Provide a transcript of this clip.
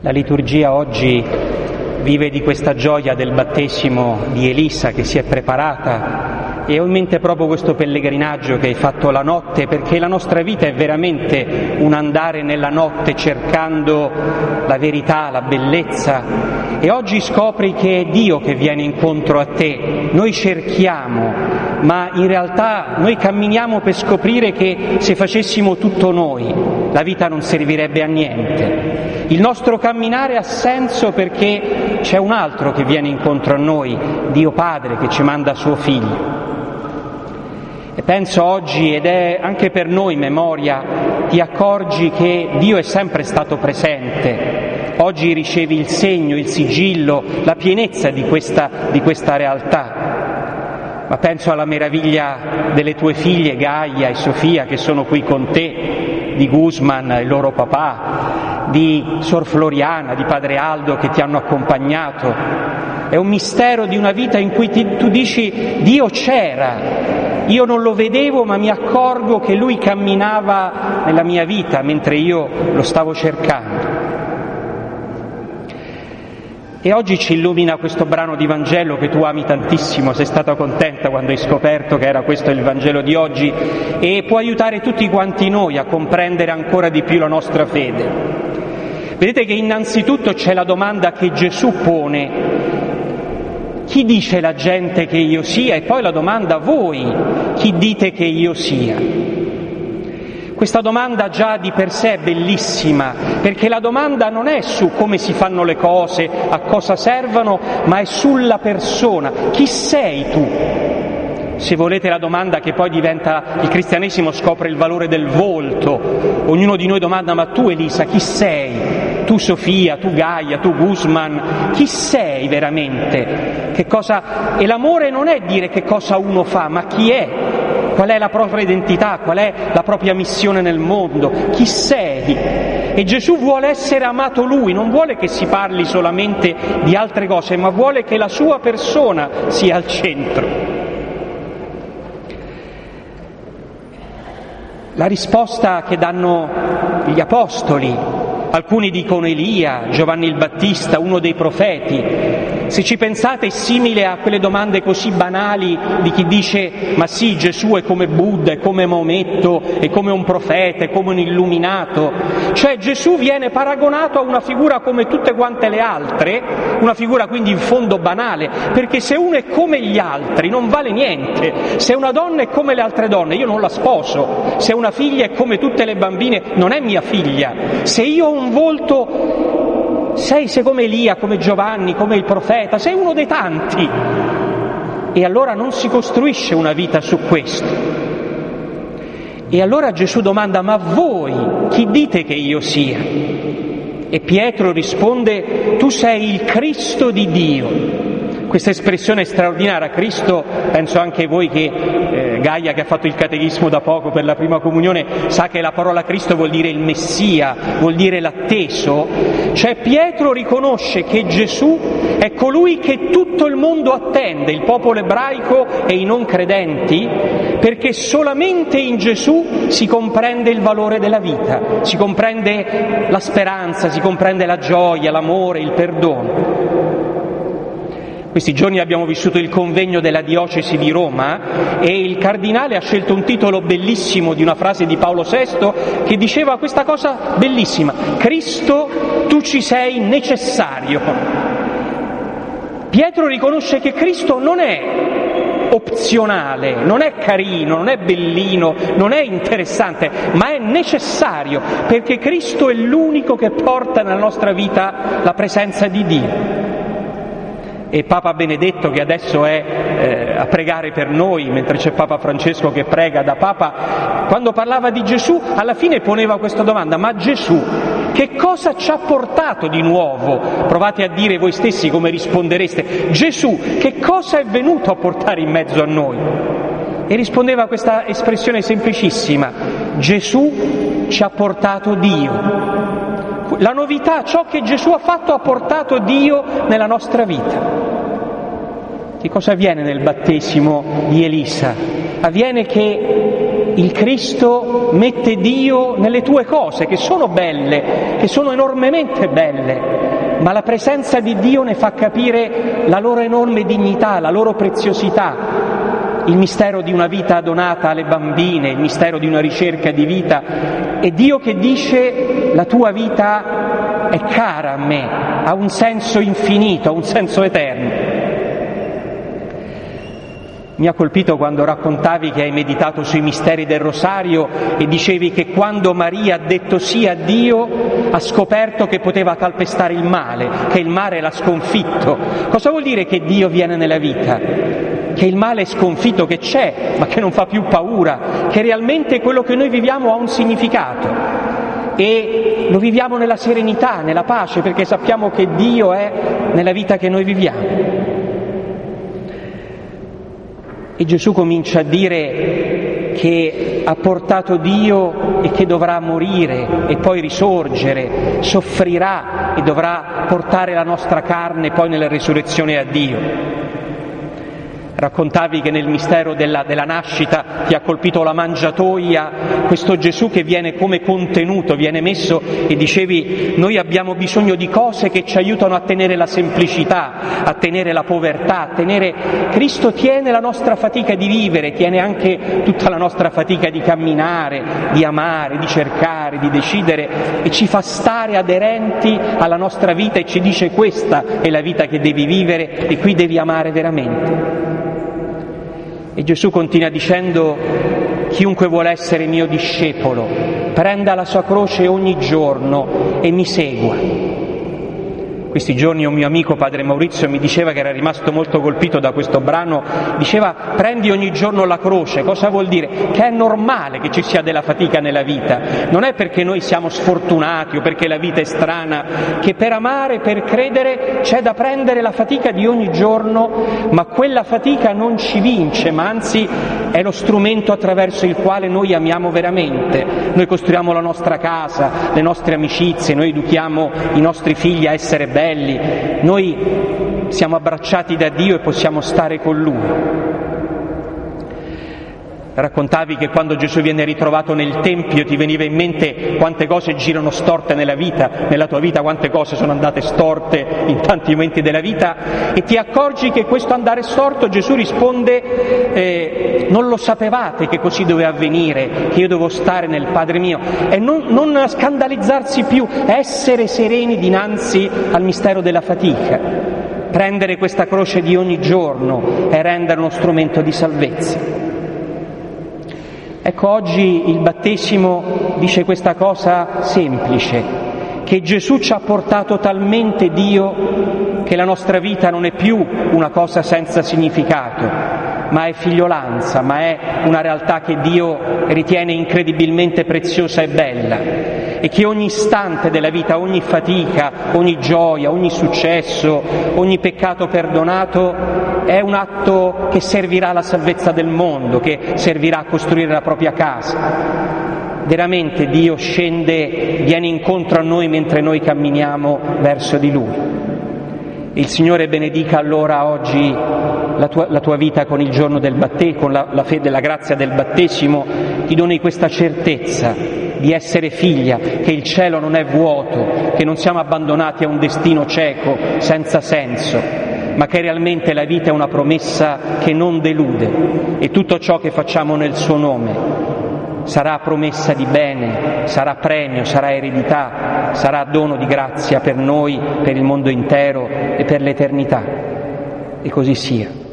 La liturgia oggi vive di questa gioia del battesimo di Elisa che si è preparata, e ho in mente proprio questo pellegrinaggio che hai fatto la notte, perché la nostra vita è veramente un andare nella notte cercando la verità, la bellezza, e oggi scopri che è Dio che viene incontro a te. Noi cerchiamo, ma in realtà noi camminiamo per scoprire che se facessimo tutto noi, la vita non servirebbe a niente. Il nostro camminare ha senso perché c'è un altro che viene incontro a noi, Dio Padre, che ci manda suo Figlio. E penso oggi, ed è anche per noi memoria, ti accorgi che Dio è sempre stato presente. Oggi ricevi il segno, il sigillo, la pienezza di questa realtà. Ma penso alla meraviglia delle tue figlie Gaia e Sofia che sono qui con te, di Guzman, il loro papà, di Sor Floriana, di Padre Aldo che ti hanno accompagnato. È un mistero di una vita in cui tu dici: Dio c'era, io non lo vedevo ma mi accorgo che Lui camminava nella mia vita mentre io lo stavo cercando. E oggi ci illumina questo brano di Vangelo che tu ami tantissimo, sei stata contenta quando hai scoperto che era questo il Vangelo di oggi, e può aiutare tutti quanti noi a comprendere ancora di più la nostra fede. Vedete che innanzitutto c'è la domanda che Gesù pone: chi dice la gente che io sia? E poi la domanda: voi chi dite che io sia? Questa domanda già di per sé è bellissima, perché la domanda non è su come si fanno le cose, a cosa servono, ma è sulla persona. Chi sei tu? Se volete, la domanda che poi diventa, il cristianesimo scopre il valore del volto. Ognuno di noi domanda: ma tu Elisa chi sei? Tu Sofia, tu Gaia, tu Guzman, chi sei veramente? Che cosa? E l'amore non è dire che cosa uno fa, ma chi è? Qual è la propria identità? Qual è la propria missione nel mondo? Chi sei? E Gesù vuole essere amato Lui, non vuole che si parli solamente di altre cose, ma vuole che la sua persona sia al centro. La risposta che danno gli apostoli, alcuni dicono Elia, Giovanni il Battista, uno dei profeti. Se ci pensate è simile a quelle domande così banali di chi dice: ma sì, Gesù è come Buddha, è come Maometto, è come un profeta, è come un illuminato. Cioè Gesù viene paragonato a una figura come tutte quante le altre, una figura quindi in fondo banale, perché se uno è come gli altri non vale niente. Se una donna è come le altre donne io non la sposo, se una figlia è come tutte le bambine non è mia figlia. Se io ho un volto, sei come Elia, come Giovanni, come il profeta, sei uno dei tanti. E allora non si costruisce una vita su questo. E allora Gesù domanda: ma voi chi dite che io sia? E Pietro risponde: tu sei il Cristo di Dio. Questa espressione è straordinaria. Cristo, penso anche voi che Gaia, che ha fatto il catechismo da poco per la prima comunione, sa che la parola Cristo vuol dire il Messia, vuol dire l'atteso. Cioè Pietro riconosce che Gesù è colui che tutto il mondo attende, il popolo ebraico e i non credenti, perché solamente in Gesù si comprende il valore della vita, si comprende la speranza, si comprende la gioia, l'amore, il perdono. Questi giorni abbiamo vissuto il convegno della diocesi di Roma e il cardinale ha scelto un titolo bellissimo di una frase di Paolo VI che diceva questa cosa bellissima: Cristo, tu ci sei necessario. Pietro riconosce che Cristo non è opzionale, non è carino, non è bellino, non è interessante, ma è necessario, perché Cristo è l'unico che porta nella nostra vita la presenza di Dio. E Papa Benedetto, che adesso è a pregare per noi, mentre c'è Papa Francesco che prega da Papa, quando parlava di Gesù, alla fine poneva questa domanda: ma Gesù che cosa ci ha portato di nuovo? Provate a dire voi stessi come rispondereste: Gesù che cosa è venuto a portare in mezzo a noi? E rispondeva questa espressione semplicissima: Gesù ci ha portato Dio. La novità, ciò che Gesù ha fatto, ha portato Dio nella nostra vita. Che cosa avviene nel battesimo di Elisa? Avviene che il Cristo mette Dio nelle tue cose, che sono belle, che sono enormemente belle, ma la presenza di Dio ne fa capire la loro enorme dignità, la loro preziosità, il mistero di una vita donata alle bambine, il mistero di una ricerca di vita. E Dio che dice: la tua vita è cara a me, ha un senso infinito, ha un senso eterno. Mi ha colpito quando raccontavi che hai meditato sui misteri del Rosario e dicevi che quando Maria ha detto sì a Dio ha scoperto che poteva calpestare il male, che il male l'ha sconfitto. Cosa vuol dire che Dio viene nella vita? Che il male è sconfitto, che c'è, ma che non fa più paura, che realmente quello che noi viviamo ha un significato e lo viviamo nella serenità, nella pace, perché sappiamo che Dio è nella vita che noi viviamo. E Gesù comincia a dire che ha portato Dio e che dovrà morire e poi risorgere, soffrirà e dovrà portare la nostra carne poi nella risurrezione a Dio. Raccontavi che nel mistero della nascita ti ha colpito la mangiatoia, questo Gesù che viene come contenuto, viene messo, e dicevi: noi abbiamo bisogno di cose che ci aiutano a tenere la semplicità, a tenere la povertà, a tenere... Cristo tiene la nostra fatica di vivere, tiene anche tutta la nostra fatica di camminare, di amare, di cercare, di decidere, e ci fa stare aderenti alla nostra vita e ci dice: questa è la vita che devi vivere e qui devi amare veramente. E Gesù continua dicendo: chiunque vuole essere mio discepolo prenda la sua croce ogni giorno e mi segua. Questi giorni un mio amico, padre Maurizio, mi diceva, che era rimasto molto colpito da questo brano, diceva: prendi ogni giorno la croce. Cosa vuol dire? Che è normale che ci sia della fatica nella vita, non è perché noi siamo sfortunati o perché la vita è strana, che per amare, per credere c'è da prendere la fatica di ogni giorno, ma quella fatica non ci vince, ma anzi è lo strumento attraverso il quale noi amiamo veramente. Noi costruiamo la nostra casa, le nostre amicizie, noi educhiamo i nostri figli a essere belli, noi siamo abbracciati da Dio e possiamo stare con Lui. Raccontavi che quando Gesù viene ritrovato nel Tempio ti veniva in mente quante cose girano storte nella vita, nella tua vita quante cose sono andate storte in tanti momenti della vita, e ti accorgi che questo andare storto, Gesù risponde: non lo sapevate che così doveva avvenire, che io devo stare nel Padre mio, e non scandalizzarsi più, essere sereni dinanzi al mistero della fatica, prendere questa croce di ogni giorno e rendere uno strumento di salvezza. Ecco, oggi il battesimo dice questa cosa semplice, che Gesù ci ha portato talmente Dio che la nostra vita non è più una cosa senza significato, ma è figliolanza, ma è una realtà che Dio ritiene incredibilmente preziosa e bella, e che ogni istante della vita, ogni fatica, ogni gioia, ogni successo, ogni peccato perdonato è un atto che servirà alla salvezza del mondo, che servirà a costruire la propria casa. Veramente Dio scende, viene incontro a noi mentre noi camminiamo verso di Lui. Il Signore benedica allora oggi la tua vita con il giorno del battesimo, con la fede e la grazia del battesimo, ti doni questa certezza di essere figlia, che il cielo non è vuoto, che non siamo abbandonati a un destino cieco, senza senso, ma che realmente la vita è una promessa che non delude, e tutto ciò che facciamo nel suo nome sarà promessa di bene, sarà premio, sarà eredità, sarà dono di grazia per noi, per il mondo intero e per l'eternità. E così sia.